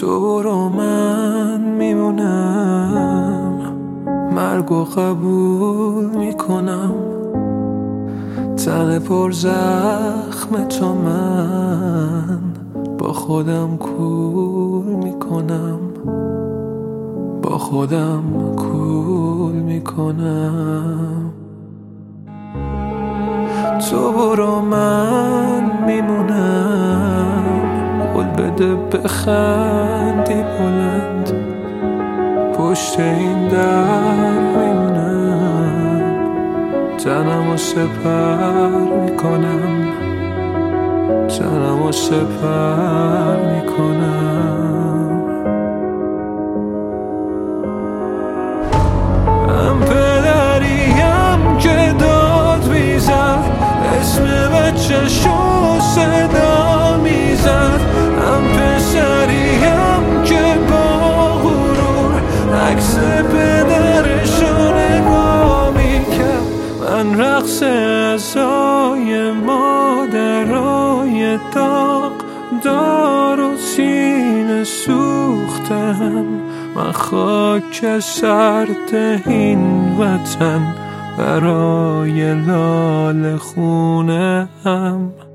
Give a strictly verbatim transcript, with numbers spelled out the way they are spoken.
تو برو من میمونم، مرگ و قبول میکنم، تن پر زخم تو من با خودم کول میکنم، با خودم کول میکنم. تو برو من میمونم، قول بده بخندی بلند، پشت این در میمونم، تنمو سپر میکنم، تنمو سپر میکنم. من پدریم که داد میزد، اسم بچه‌شو صدا میزد، هم پسریم که با غرور عکس پدرشو نگاه میکرد. من رقص عزای مادرای داغ دار و سینه سوختم، من خاک سرد این وطن برای لاله خونه هم.